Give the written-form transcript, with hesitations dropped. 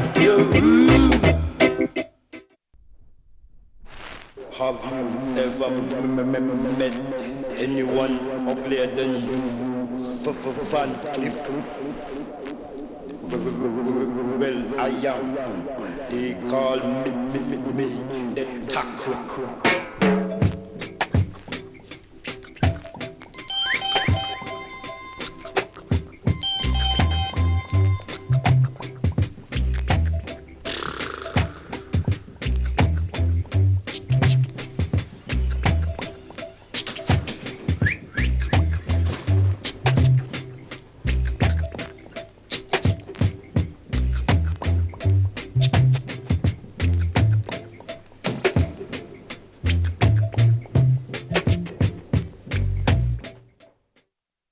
up your room. Have you ever met anyone uglier than you? Van Cliff. Well, I am. They call me the tackle.